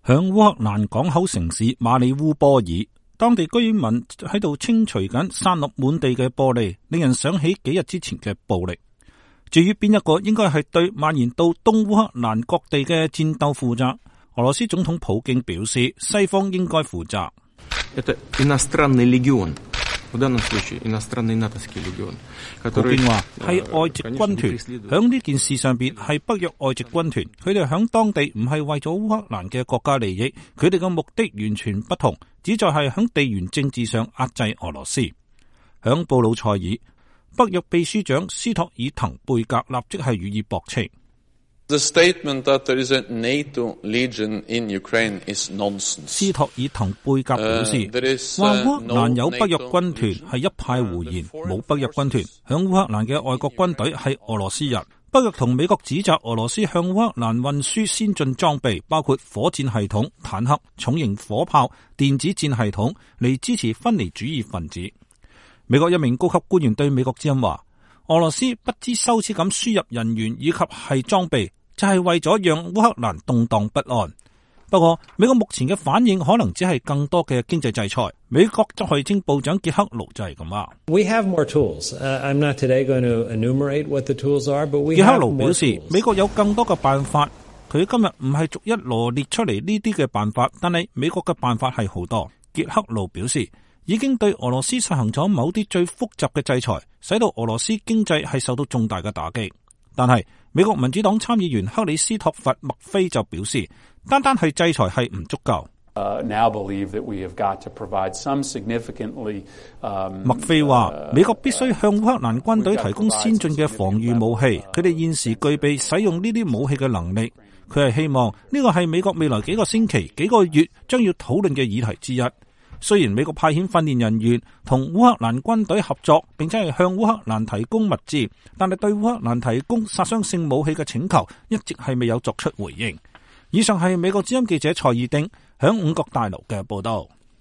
響烏克蘭港口城市馬里烏波爾，當地居民喺度清除緊散落滿地嘅玻璃，令人想起幾日之前嘅暴力。至於邊一個應該係對蔓延到東烏克蘭各地嘅戰鬥負責，俄羅斯總統普京表示，西方應該負責。普京話係外籍軍團，響呢件事上邊係北約外籍軍團，佢哋響當地唔係為咗烏克蘭嘅國家利益，佢哋嘅目的完全不同，旨在係響地緣政治上壓制俄羅斯。響布魯塞爾，北約秘書長斯托爾滕貝格立即係予以駁斥。 The statement that there is a NATO legion in Ukraine is nonsense. 斯托爾滕貝格表示，話烏克蘭有北約軍團係一派胡言，冇北約軍團。響烏克蘭嘅外國軍隊係俄羅斯人。北約同美國指責俄羅斯向烏克蘭運輸先進裝備，包括火箭系統、坦克、重型火炮、電子戰系統，嚟支持分離主義分子。美國一名高級官員對美國之音話，俄羅斯不知羞恥咁輸入人員以及係裝備，就係為咗讓烏克蘭動盪不安。不過，美國目前嘅反應可能只係更多嘅經濟制裁。美國財政部長傑克盧就係咁話。 We have more tools. I'm not today going to enumerate what the tools are, but we have more tools. 傑克盧表示，美國有更多嘅辦法。佢今日唔係逐一羅列出嚟呢啲嘅辦法，但係美國嘅辦法係好多。傑克盧表示，已經對俄羅斯實行咗某啲最複雜嘅制裁，使到俄羅斯經濟係受到重大嘅打擊。但係美國民主黨參議員克里斯托弗麥菲就表示，單單係制裁係唔足夠。麥菲話，美國必須向烏克蘭軍隊提供先進嘅防禦武器，佢哋現時具備使用呢啲武器嘅能力。佢係希望呢個係美國未來幾個星期、幾個月將要討論嘅議題之一。雖然美國派遣訓練人員同烏克蘭軍隊合作，並且係向烏克蘭提供物資，但係對烏克蘭提供殺傷性武器嘅請求一直係未有作出回應。以上係美國之音記者蔡爾丁響五角大樓嘅報道。